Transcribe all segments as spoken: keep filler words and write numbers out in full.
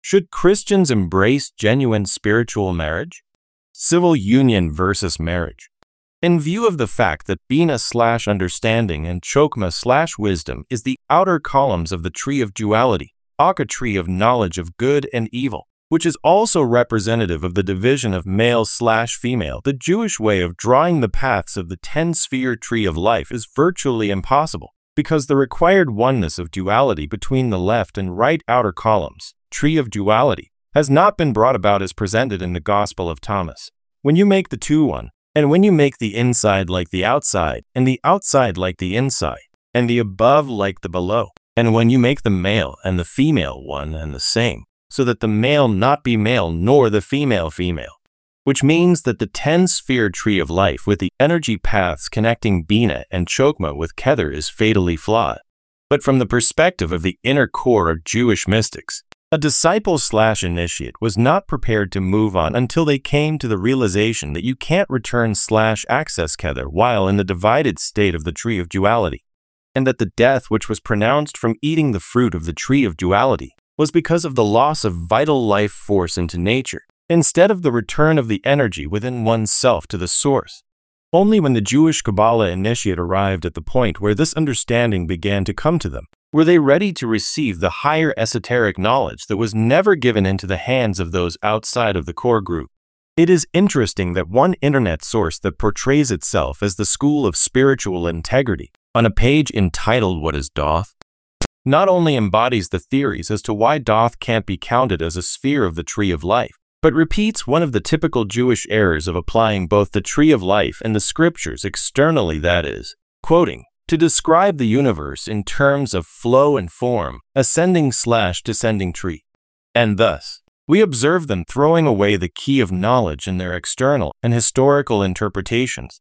Should Christians embrace genuine spiritual marriage? Civil union versus marriage. In view of the fact that Bina slash understanding and Chokma slash wisdom is the outer columns of the tree of duality, Aka tree of knowledge of good and evil, which is also representative of the division of male slash female, the Jewish way of drawing the paths of the ten-sphere tree of life is virtually impossible, because the required oneness of duality between the left and right outer columns, tree of duality, has not been brought about as presented in the Gospel of Thomas. When you make the two one, and when you make the inside like the outside, and the outside like the inside, and the above like the below, and when you make the male and the female one and the same, so that the male not be male nor the female female, which means that the ten-sphere tree of life with the energy paths connecting Bina and Chokma with Kether is fatally flawed. But from the perspective of the inner core of Jewish mystics, a disciple slash initiate was not prepared to move on until they came to the realization that you can't return slash access Kether while in the divided state of the tree of duality, and that the death which was pronounced from eating the fruit of the tree of duality was because of the loss of vital life force into nature, instead of the return of the energy within oneself to the source. Only when the Jewish Kabbalah initiate arrived at the point where this understanding began to come to them, were they ready to receive the higher esoteric knowledge that was never given into the hands of those outside of the core group. It is interesting that one internet source that portrays itself as the School of Spiritual Integrity, on a page entitled What is Doth? Not only embodies the theories as to why Doth can't be counted as a sphere of the tree of life, but repeats one of the typical Jewish errors of applying both the tree of life and the scriptures externally, that is, quoting, to describe the universe in terms of flow and form, ascending slash descending tree. And thus, we observe them throwing away the key of knowledge in their external and historical interpretations.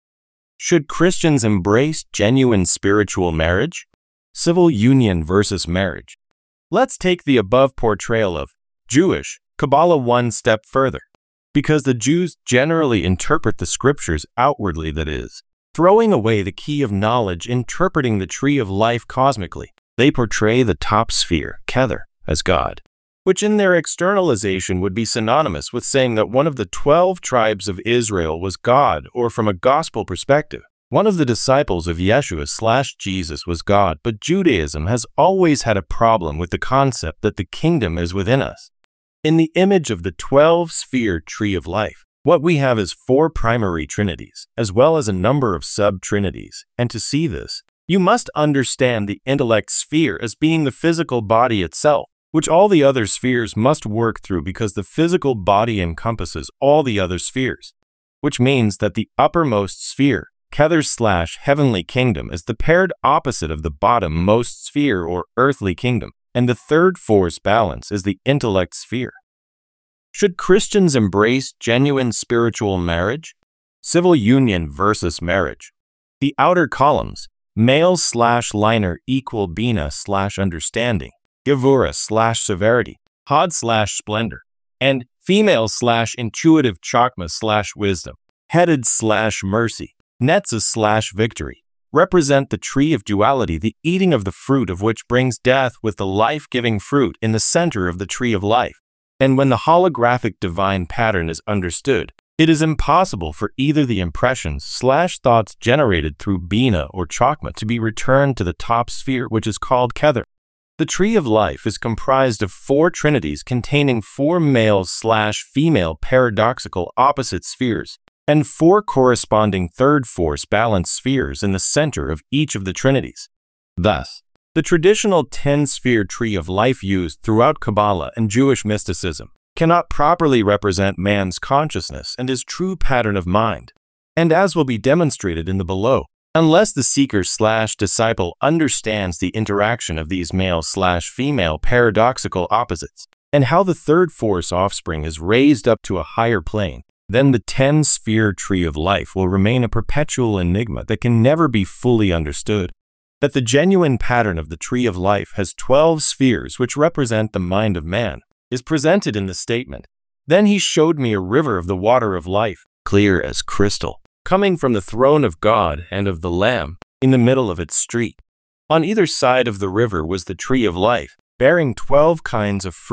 Should Christians embrace genuine spiritual marriage? Civil union versus marriage. Let's take the above portrayal of Jewish Kabbalah one step further, because the Jews generally interpret the scriptures outwardly, that is, throwing away the key of knowledge interpreting the tree of life cosmically. They portray the top sphere, Kether, as God, which in their externalization would be synonymous with saying that one of the twelve tribes of Israel was God, or from a gospel perspective, one of the disciples of Yeshua slash Jesus was God. But Judaism has always had a problem with the concept that the kingdom is within us. In the image of the twelve-sphere tree of life, what we have is four primary trinities, as well as a number of sub-trinities, and to see this, you must understand the intellect sphere as being the physical body itself, which all the other spheres must work through because the physical body encompasses all the other spheres, which means that the uppermost sphere, Kether slash heavenly kingdom, is the paired opposite of the bottom-most sphere or earthly kingdom, and the third force balance is the intellect sphere. Should Christians embrace genuine spiritual marriage? Civil union versus marriage. The outer columns, male slash liner equal Bina slash understanding, Gevura slash severity, Hod slash splendor, and female slash intuitive Chokma slash wisdom, headed slash mercy, Netza slash victory, represent the tree of duality, the eating of the fruit of which brings death with the life-giving fruit in the center of the tree of life. And when the holographic divine pattern is understood, it is impossible for either the impressions slash thoughts generated through Bina or Chokma to be returned to the top sphere, which is called Kether. The tree of life is comprised of four trinities containing four male slash female paradoxical opposite spheres, and four corresponding third force balance spheres in the center of each of the trinities. Thus, the traditional ten-sphere tree of life used throughout Kabbalah and Jewish mysticism cannot properly represent man's consciousness and his true pattern of mind, and as will be demonstrated in the below, unless the seeker slash disciple understands the interaction of these male slash female paradoxical opposites, and how the third force offspring is raised up to a higher plane, then the ten-sphere tree of life will remain a perpetual enigma that can never be fully understood. That the genuine pattern of the tree of life has twelve spheres which represent the mind of man is presented in the statement, "Then he showed me a river of the water of life, clear as crystal, coming from the throne of God and of the Lamb, in the middle of its street. On either side of the river was the tree of life, bearing twelve kinds of fruit,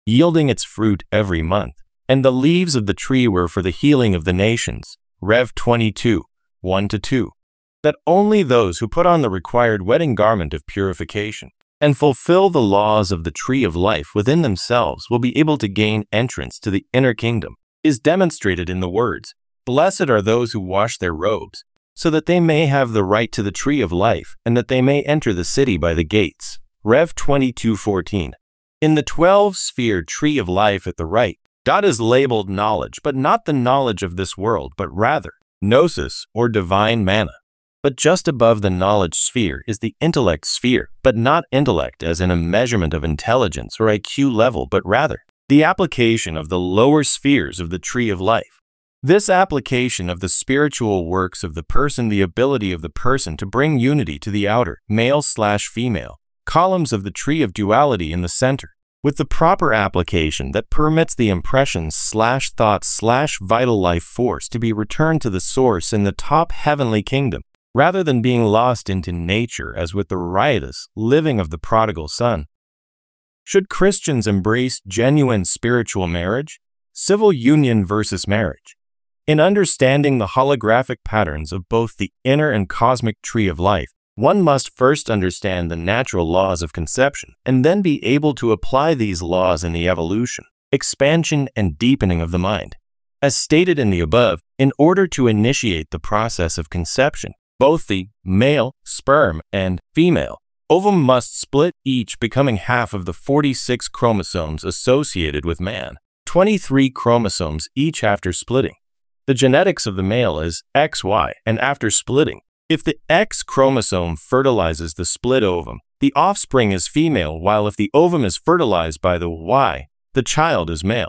yielding its fruit every month, and the leaves of the tree were for the healing of the nations. Rev twenty-two, one to two. That only those who put on the required wedding garment of purification and fulfill the laws of the tree of life within themselves will be able to gain entrance to the inner kingdom is demonstrated in the words, "Blessed are those who wash their robes, so that they may have the right to the tree of life, and that they may enter the city by the gates." Rev twenty-two fourteen. In the twelve-sphere tree of life at the right, God is labeled knowledge, but not the knowledge of this world, but rather gnosis or divine manna. But just above the knowledge sphere is the intellect sphere, but not intellect as in a measurement of intelligence or I Q level, but rather the application of the lower spheres of the tree of life. This application of the spiritual works of the person, the ability of the person to bring unity to the outer, male slash female, columns of the tree of duality in the center, with the proper application that permits the impressions slash thoughts slash vital life force to be returned to the source in the top heavenly kingdom, rather than being lost into nature as with the riotous living of the prodigal son. Should Christians embrace genuine spiritual marriage? Civil union versus marriage. In understanding the holographic patterns of both the inner and cosmic tree of life, one must first understand the natural laws of conception and then be able to apply these laws in the evolution, expansion, and deepening of the mind. As stated in the above, in order to initiate the process of conception, both the male, sperm, and female ovum must split, each becoming half of the forty-six chromosomes associated with man, twenty-three chromosomes each after splitting. The genetics of the male is X Y, and after splitting, if the X chromosome fertilizes the split ovum, the offspring is female, while if the ovum is fertilized by the Y, the child is male.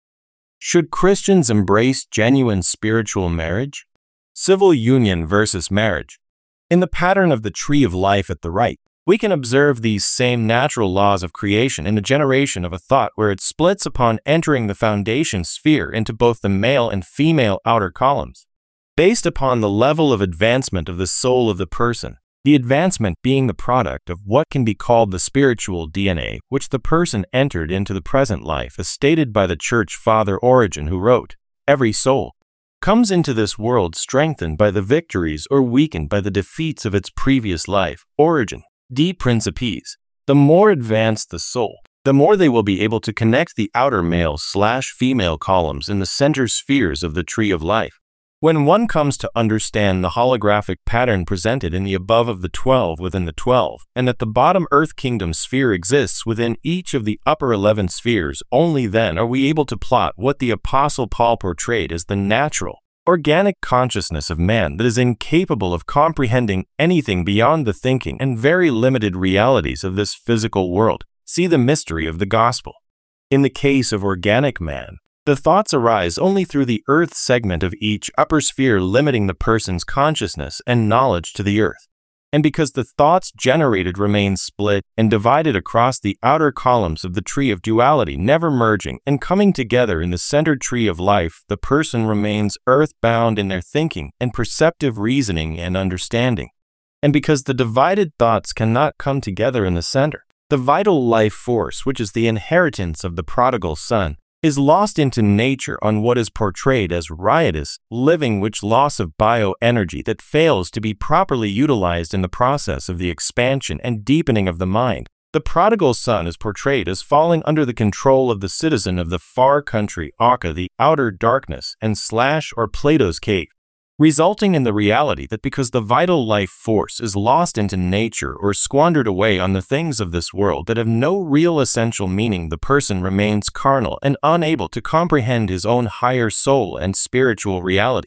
Should Christians embrace genuine spiritual marriage? Civil union versus marriage. In the pattern of the tree of life at the right, we can observe these same natural laws of creation in the generation of a thought where it splits upon entering the foundation sphere into both the male and female outer columns. Based upon the level of advancement of the soul of the person, the advancement being the product of what can be called the spiritual D N A which the person entered into the present life, as stated by the Church Father Origen, who wrote, "Every soul comes into this world strengthened by the victories or weakened by the defeats of its previous life." Origen, De Principiis. The more advanced the soul, the more they will be able to connect the outer male slash female columns in the center spheres of the tree of life. When one comes to understand the holographic pattern presented in the above of the twelve within the twelve, and that the bottom earth kingdom sphere exists within each of the upper eleven spheres, only then are we able to plot what the Apostle Paul portrayed as the natural, organic consciousness of man that is incapable of comprehending anything beyond the thinking and very limited realities of this physical world. See the mystery of the gospel. In the case of organic man, the thoughts arise only through the earth segment of each upper sphere, limiting the person's consciousness and knowledge to the earth. And because the thoughts generated remain split and divided across the outer columns of the tree of duality, never merging and coming together in the centered tree of life, the person remains earth-bound in their thinking and perceptive reasoning and understanding. And because the divided thoughts cannot come together in the center, the vital life force, which is the inheritance of the prodigal son, is lost into nature on what is portrayed as riotous living, which loss of bioenergy that fails to be properly utilized in the process of the expansion and deepening of the mind. The prodigal son is portrayed as falling under the control of the citizen of the far country, Aka, the outer darkness, and slash or Plato's cave, resulting in the reality that because the vital life force is lost into nature or squandered away on the things of this world that have no real essential meaning, the person remains carnal and unable to comprehend his own higher soul and spiritual reality.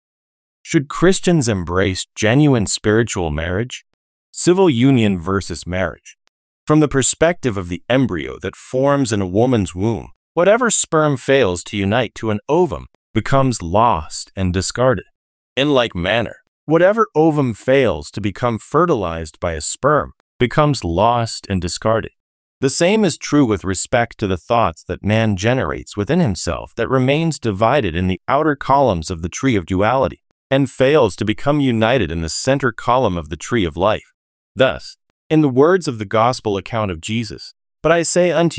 Should Christians embrace genuine spiritual marriage? Civil union versus marriage. From the perspective of the embryo that forms in a woman's womb, whatever sperm fails to unite to an ovum becomes lost and discarded. In like manner, whatever ovum fails to become fertilized by a sperm becomes lost and discarded. The same is true with respect to the thoughts that man generates within himself that remains divided in the outer columns of the tree of duality and fails to become united in the center column of the tree of life. Thus, in the words of the gospel account of Jesus, "But I say unto you,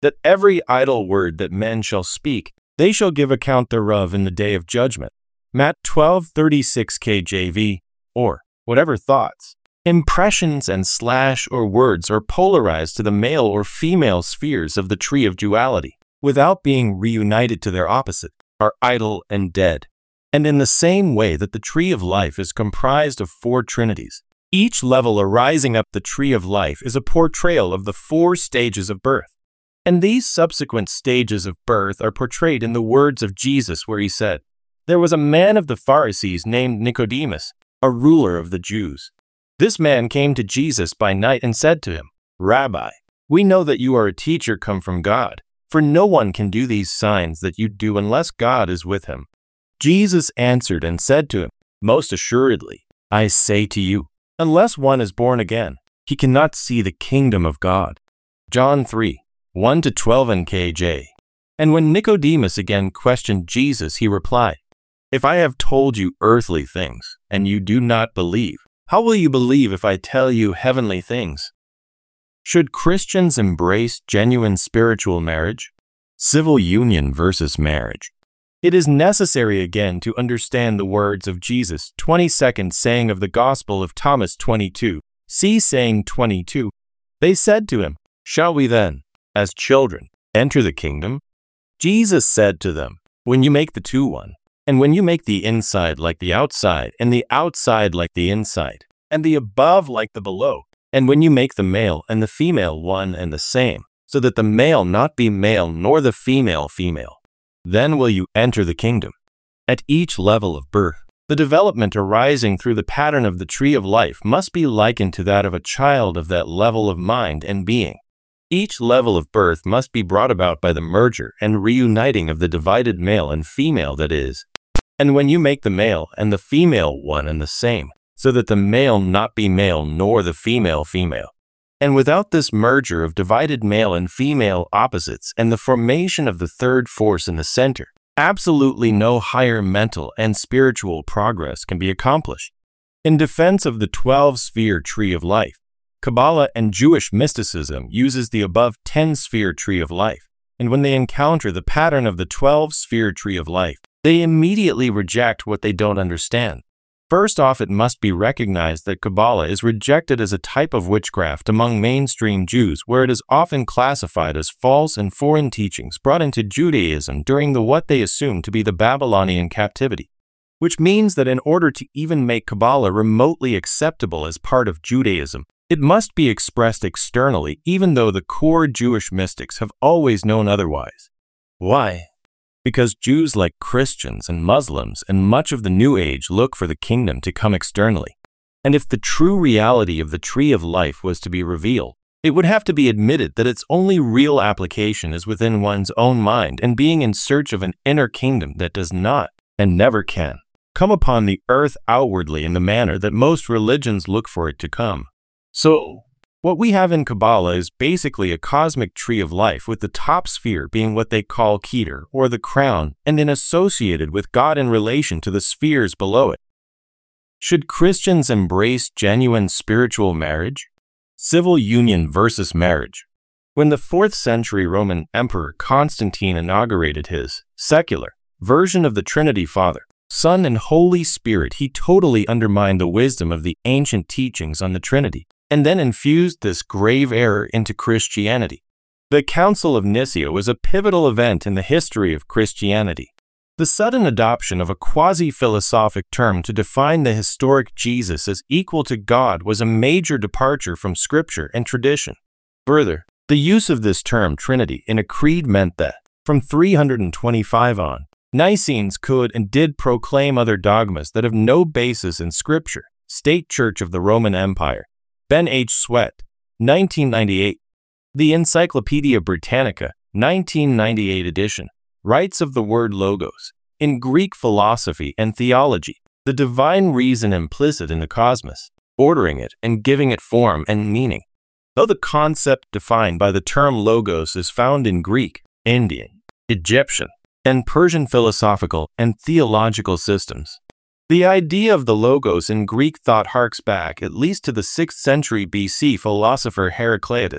that every idle word that men shall speak, they shall give account thereof in the day of judgment. Matt twelve thirty-six K J V, or whatever thoughts, impressions, and slash or words are polarized to the male or female spheres of the tree of duality, without being reunited to their opposite, are idle and dead. And in the same way that the tree of life is comprised of four trinities, each level arising up the tree of life is a portrayal of the four stages of birth. And these subsequent stages of birth are portrayed in the words of Jesus, where he said, "There was a man of the Pharisees named Nicodemus, a ruler of the Jews. This man came to Jesus by night and said to him, 'Rabbi, we know that you are a teacher come from God, for no one can do these signs that you do unless God is with him.' Jesus answered and said to him, 'Most assuredly, I say to you, unless one is born again, he cannot see the kingdom of God.'" John three, one to twelve N K J. And when Nicodemus again questioned Jesus, he replied, "If I have told you earthly things, and you do not believe, how will you believe if I tell you heavenly things?" Should Christians embrace genuine spiritual marriage? Civil union versus marriage. It is necessary again to understand the words of Jesus' twenty-second saying of the Gospel of Thomas twenty-two. See saying twenty-two. They said to him, "Shall we then, as children, enter the kingdom?" Jesus said to them, "When you make the two one, and when you make the inside like the outside, and the outside like the inside, and the above like the below, and when you make the male and the female one and the same, so that the male not be male nor the female female, then will you enter the kingdom." At each level of birth, the development arising through the pattern of the tree of life must be likened to that of a child of that level of mind and being. Each level of birth must be brought about by the merger and reuniting of the divided male and female, that is, "And when you make the male and the female one and the same, so that the male not be male nor the female female." And without this merger of divided male and female opposites and the formation of the third force in the center, absolutely no higher mental and spiritual progress can be accomplished. In defense of the twelve-sphere tree of life, Kabbalah and Jewish mysticism uses the above ten-sphere tree of life, and when they encounter the pattern of the twelve-sphere tree of life, they immediately reject what they don't understand. First off, it must be recognized that Kabbalah is rejected as a type of witchcraft among mainstream Jews, where it is often classified as false and foreign teachings brought into Judaism during the what they assume to be the Babylonian captivity, which means that in order to even make Kabbalah remotely acceptable as part of Judaism, it must be expressed externally, even though the core Jewish mystics have always known otherwise. Why? Because Jews, like Christians and Muslims and much of the New Age, look for the kingdom to come externally. And if the true reality of the tree of life was to be revealed, it would have to be admitted that its only real application is within one's own mind and being in search of an inner kingdom that does not, and never can, come upon the earth outwardly in the manner that most religions look for it to come. So, what we have in Kabbalah is basically a cosmic tree of life, with the top sphere being what they call Keter, or the crown, and then associated with God in relation to the spheres below it. Should Christians embrace genuine spiritual marriage? Civil union versus marriage. When the fourth century Roman Emperor Constantine inaugurated his secular version of the Trinity, Father, Son, and Holy Spirit, he totally undermined the wisdom of the ancient teachings on the Trinity, and then infused this grave error into Christianity. The Council of Nicaea was a pivotal event in the history of Christianity. The sudden adoption of a quasi-philosophic term to define the historic Jesus as equal to God was a major departure from Scripture and tradition. Further, the use of this term Trinity in a creed meant that, from three hundred twenty-five on, Nicenes could and did proclaim other dogmas that have no basis in Scripture. State Church of the Roman Empire. Ben H. Sweat, nineteen ninety-eight. The Encyclopedia Britannica, nineteen ninety-eight edition, writes of the word logos, in Greek philosophy and theology, the divine reason implicit in the cosmos, ordering it and giving it form and meaning. Though the concept defined by the term logos is found in Greek, Indian, Egyptian, and Persian philosophical and theological systems, the idea of the logos in Greek thought harks back at least to the sixth century B C philosopher Heraclitus,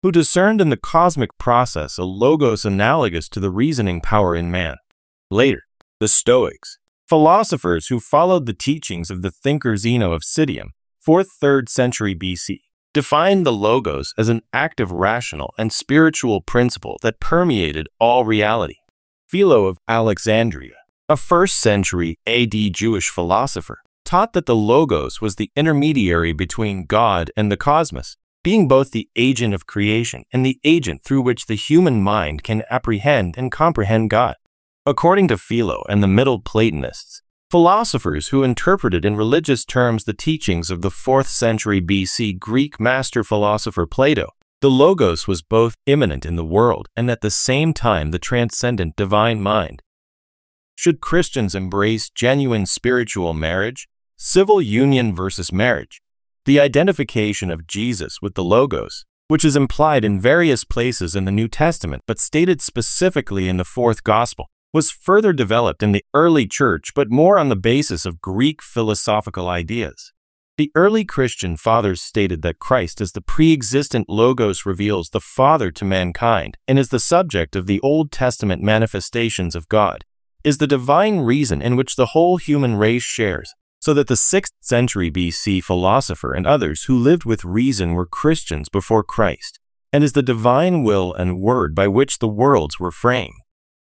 who discerned in the cosmic process a logos analogous to the reasoning power in man. Later, the Stoics, philosophers who followed the teachings of the thinker Zeno of Citium, fourth to third century B C, defined the logos as an active rational and spiritual principle that permeated all reality. Philo of Alexandria, a first century A D Jewish philosopher, taught that the logos was the intermediary between God and the cosmos, being both the agent of creation and the agent through which the human mind can apprehend and comprehend God. According to Philo and the Middle Platonists, philosophers who interpreted in religious terms the teachings of the fourth century B C Greek master philosopher Plato, the logos was both immanent in the world and at the same time the transcendent divine mind. Should Christians embrace genuine spiritual marriage? Civil union versus marriage. The identification of Jesus with the logos, which is implied in various places in the New Testament but stated specifically in the fourth gospel, was further developed in the early church but more on the basis of Greek philosophical ideas. The early Christian fathers stated that Christ as the pre-existent logos reveals the Father to mankind and is the subject of the Old Testament manifestations of God, is the divine reason in which the whole human race shares, so that the sixth century B C philosopher and others who lived with reason were Christians before Christ, and is the divine will and word by which the worlds were framed.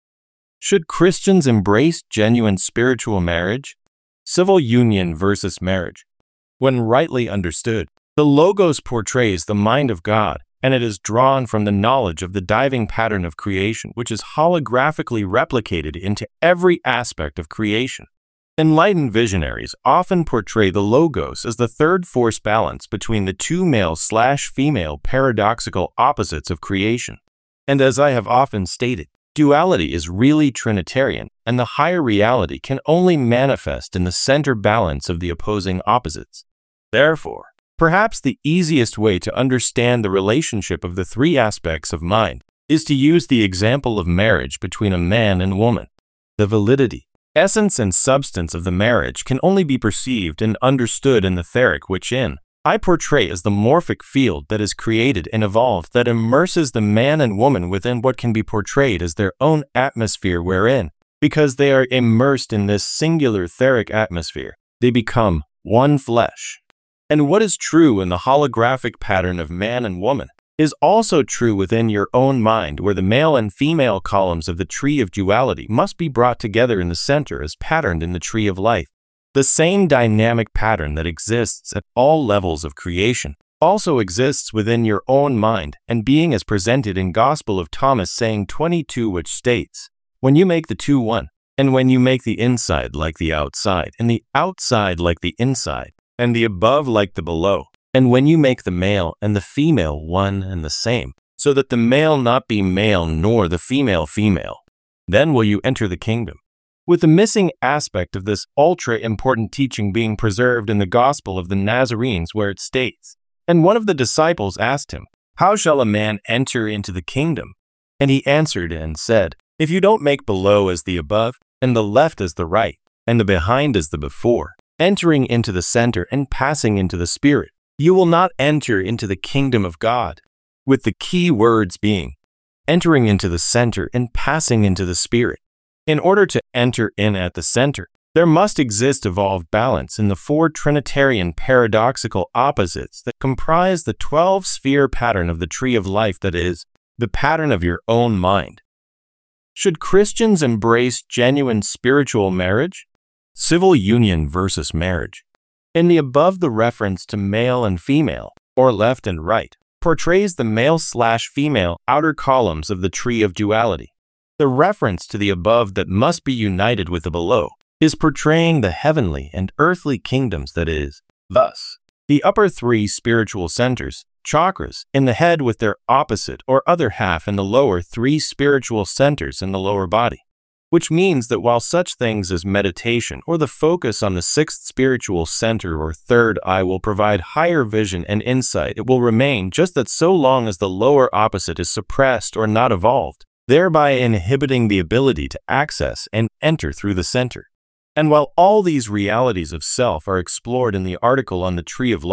Should Christians embrace genuine spiritual marriage? Civil union versus marriage. When rightly understood, the logos portrays the mind of God, and it is drawn from the knowledge of the diving pattern of creation, which is holographically replicated into every aspect of creation. Enlightened visionaries often portray the logos as the third force balance between the two male-slash-female paradoxical opposites of creation. And as I have often stated, duality is really Trinitarian, and the higher reality can only manifest in the center balance of the opposing opposites. Therefore, perhaps the easiest way to understand the relationship of the three aspects of mind is to use the example of marriage between a man and woman. The validity, essence, and substance of the marriage can only be perceived and understood in the etheric, which in I portray as the morphic field that is created and evolved that immerses the man and woman within what can be portrayed as their own atmosphere, wherein, because they are immersed in this singular etheric atmosphere, they become one flesh. And what is true in the holographic pattern of man and woman is also true within your own mind, where the male and female columns of the tree of duality must be brought together in the center as patterned in the tree of life. The same dynamic pattern that exists at all levels of creation also exists within your own mind and being, as presented in Gospel of Thomas saying twenty-two, which states, "When you make the two one, and when you make the inside like the outside, and the outside like the inside, and the above like the below, and when you make the male and the female one and the same, so that the male not be male nor the female female, then will you enter the kingdom." With the missing aspect of this ultra-important teaching being preserved in the Gospel of the Nazarenes, where it states, "And one of the disciples asked him, 'How shall a man enter into the kingdom?' And he answered and said, 'If you don't make below as the above, and the left as the right, and the behind as the before, entering into the center and passing into the Spirit, you will not enter into the kingdom of God,' with the key words being entering into the center and passing into the Spirit. In order to enter in at the center, there must exist evolved balance in the four Trinitarian paradoxical opposites that comprise the twelve-sphere pattern of the tree of life, that is, the pattern of your own mind. Should Christians embrace genuine spiritual marriage? Civil union versus marriage. In the above, the reference to male and female, or left and right, portrays the male-slash-female outer columns of the tree of duality. The reference to the above that must be united with the below is portraying the heavenly and earthly kingdoms, that is, thus, the upper three spiritual centers, chakras, in the head with their opposite or other half in the lower three spiritual centers in the lower body. Which means that while such things as meditation or the focus on the sixth spiritual center or third eye will provide higher vision and insight, it will remain just that so long as the lower opposite is suppressed or not evolved, thereby inhibiting the ability to access and enter through the center. And while all these realities of self are explored in the article on the Tree of Life,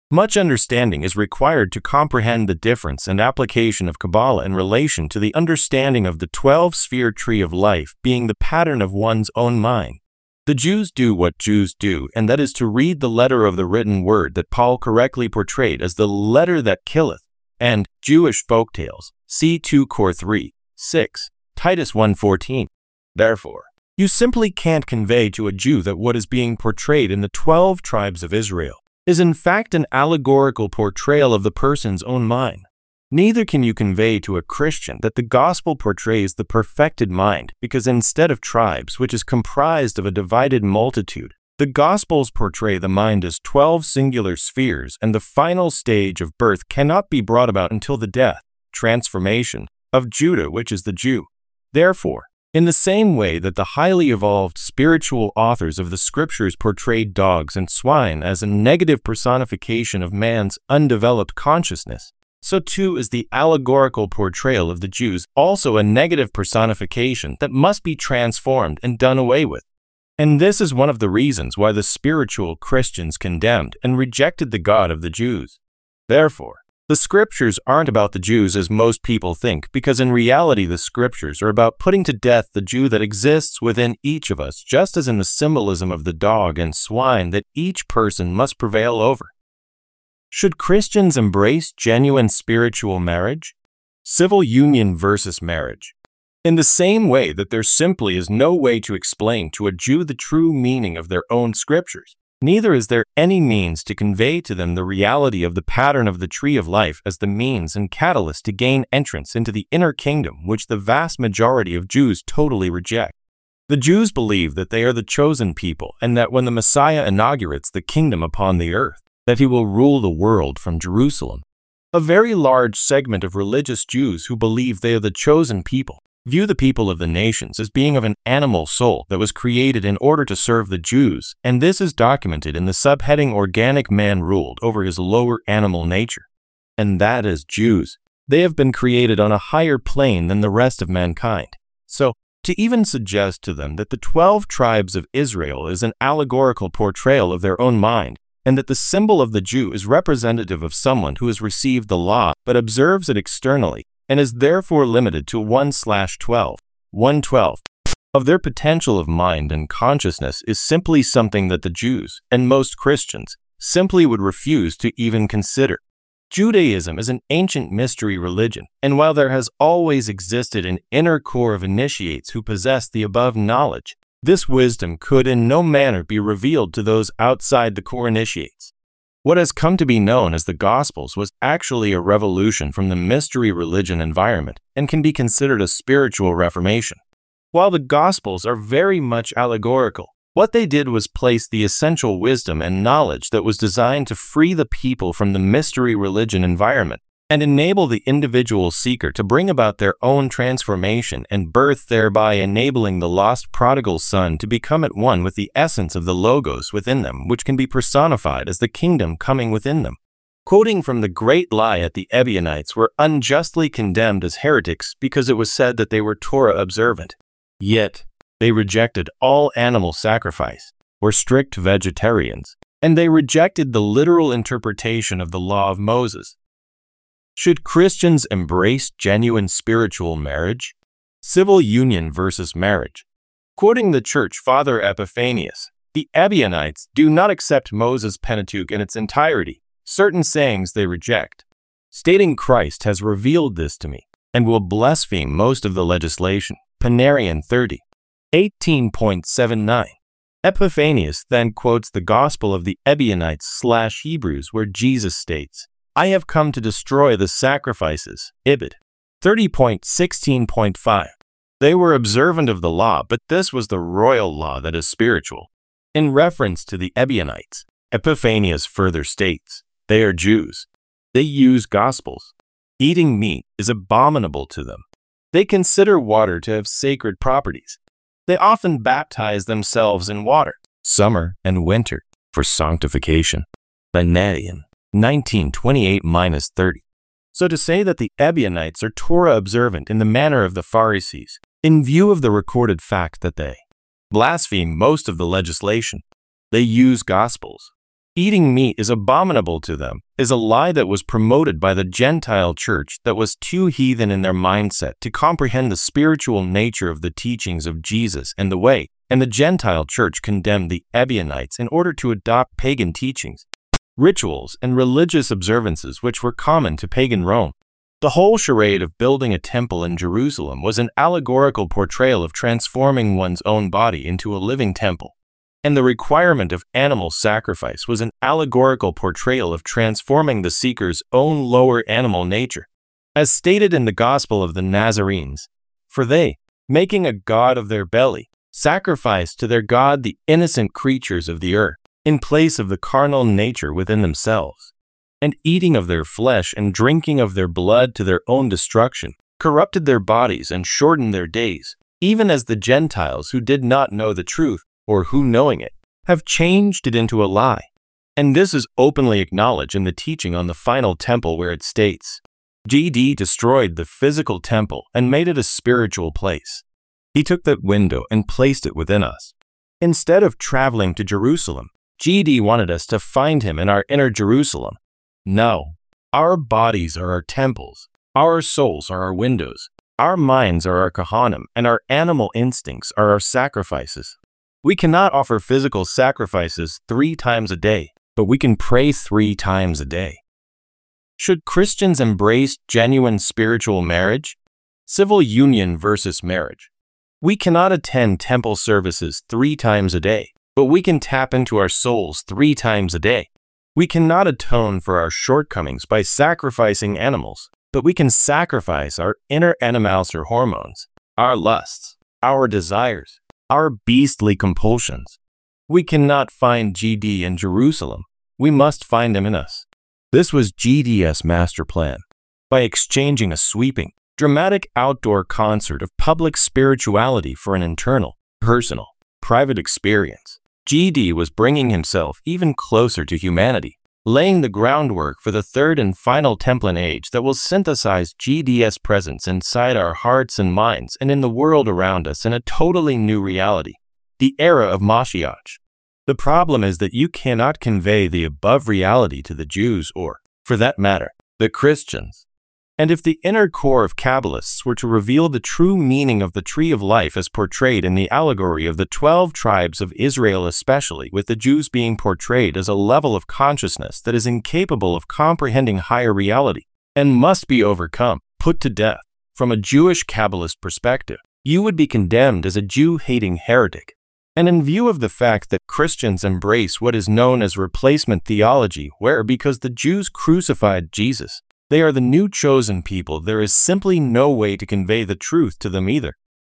Much understanding is required to comprehend the difference and application of Kabbalah in relation to the understanding of the twelve-sphere tree of life being the pattern of one's own mind. The Jews do what Jews do, and that is to read the letter of the written word that Paul correctly portrayed as the letter that killeth, and Jewish folktales, see two Cor three, six, Titus one fourteen. Therefore, you simply can't convey to a Jew that what is being portrayed in the twelve tribes of Israel is in fact an allegorical portrayal of the person's own mind. Neither can you convey to a Christian that the gospel portrays the perfected mind, because instead of tribes, which is comprised of a divided multitude, the gospels portray the mind as twelve singular spheres, and the final stage of birth cannot be brought about until the death, transformation, of Judah, which is the Jew. Therefore, in the same way that the highly evolved spiritual authors of the scriptures portrayed dogs and swine as a negative personification of man's undeveloped consciousness, so too is the allegorical portrayal of the Jews also a negative personification that must be transformed and done away with. And this is one of the reasons why the spiritual Christians condemned and rejected the God of the Jews. Therefore, the scriptures aren't about the Jews as most people think, because in reality the scriptures are about putting to death the Jew that exists within each of us, just as in the symbolism of the dog and swine that each person must prevail over. Should Christians embrace genuine spiritual marriage? Civil union versus marriage. In the same way that there simply is no way to explain to a Jew the true meaning of their own scriptures, neither is there any means to convey to them the reality of the pattern of the tree of life as the means and catalyst to gain entrance into the inner kingdom, which the vast majority of Jews totally reject. The Jews believe that they are the chosen people, and that when the Messiah inaugurates the kingdom upon the earth, that he will rule the world from Jerusalem. A very large segment of religious Jews who believe they are the chosen people view the people of the nations as being of an animal soul that was created in order to serve the Jews, and this is documented in the subheading Organic Man Ruled Over His Lower Animal Nature. And that is Jews. They have been created on a higher plane than the rest of mankind. So, to even suggest to them that the twelve tribes of Israel is an allegorical portrayal of their own mind, and that the symbol of the Jew is representative of someone who has received the law but observes it externally, and is therefore limited to one slash twelve, one twelfth of their potential of mind and consciousness, is simply something that the Jews, and most Christians, simply would refuse to even consider. Judaism is an ancient mystery religion, and while there has always existed an inner core of initiates who possess the above knowledge, this wisdom could in no manner be revealed to those outside the core initiates. What has come to be known as the Gospels was actually a revolution from the mystery religion environment and can be considered a spiritual reformation. While the Gospels are very much allegorical, what they did was place the essential wisdom and knowledge that was designed to free the people from the mystery religion environment and enable the individual seeker to bring about their own transformation and birth, thereby enabling the lost prodigal son to become at one with the essence of the Logos within them, which can be personified as the kingdom coming within them. Quoting from the Great Lie at the Ebionites were unjustly condemned as heretics because it was said that they were Torah observant. Yet, they rejected all animal sacrifice, were strict vegetarians, and they rejected the literal interpretation of the law of Moses. Should Christians embrace genuine spiritual marriage? Civil union versus marriage. Quoting the church father Epiphanius, the Ebionites do not accept Moses' Pentateuch in its entirety. Certain sayings they reject, stating Christ has revealed this to me, and will blaspheme most of the legislation. Panarion thirty, eighteen point seven nine. Epiphanius then quotes the Gospel of the Ebionites slash Hebrews, where Jesus states, I have come to destroy the sacrifices, Ibid. thirty point sixteen point five. They were observant of the law, but this was the royal law that is spiritual. In reference to the Ebionites, Epiphanius further states, they are Jews. They use Gospels. Eating meat is abominable to them. They consider water to have sacred properties. They often baptize themselves in water, summer and winter, for sanctification. Panarion nineteen twenty-eight to thirty. So to say that the Ebionites are Torah observant in the manner of the Pharisees, in view of the recorded fact that they blaspheme most of the legislation, they use Gospels. eating meat is abominable to them, is a lie that was promoted by the Gentile church that was too heathen in their mindset to comprehend the spiritual nature of the teachings of Jesus and the way, and the Gentile church condemned the Ebionites in order to adopt pagan teachings, rituals, and religious observances which were common to pagan Rome. The whole charade of building a temple in Jerusalem was an allegorical portrayal of transforming one's own body into a living temple. And the requirement of animal sacrifice was an allegorical portrayal of transforming the seeker's own lower animal nature. As stated in the Gospel of the Nazarenes, for they, making a god of their belly, sacrificed to their god the innocent creatures of the earth, in place of the carnal nature within themselves, and eating of their flesh and drinking of their blood to their own destruction, corrupted their bodies and shortened their days, even as the Gentiles who did not know the truth, or who, knowing it, have changed it into a lie. And this is openly acknowledged in the teaching on the final temple, where it states, G D destroyed the physical temple and made it a spiritual place. He took that window and placed it within us. Instead of traveling to Jerusalem, G D wanted us to find him in our inner Jerusalem. No, our bodies are our temples, our souls are our windows, our minds are our Kohanim, and our animal instincts are our sacrifices. We cannot offer physical sacrifices three times a day, but we can pray three times a day. Should Christians embrace genuine spiritual marriage? Civil union versus marriage. We cannot attend temple services three times a day, but we can tap into our souls three times a day. We cannot atone for our shortcomings by sacrificing animals, but we can sacrifice our inner animals or hormones, our lusts, our desires, our beastly compulsions. We cannot find G D in Jerusalem. We must find him in us. This was G D's master plan. By exchanging a sweeping, dramatic outdoor concert of public spirituality for an internal, personal, private experience, G D was bringing himself even closer to humanity, laying the groundwork for the third and final Templin age that will synthesize G D's presence inside our hearts and minds and in the world around us in a totally new reality, the era of Mashiach. The problem is that you cannot convey the above reality to the Jews or, for that matter, the Christians. And if the inner core of Kabbalists were to reveal the true meaning of the tree of life as portrayed in the allegory of the twelve tribes of Israel, especially with the Jews being portrayed as a level of consciousness that is incapable of comprehending higher reality and must be overcome, put to death, from a Jewish Kabbalist perspective, you would be condemned as a Jew-hating heretic. And in view of the fact that Christians embrace what is known as replacement theology, where because the Jews crucified Jesus, they are the new chosen people, there is simply no way to convey the truth to them either.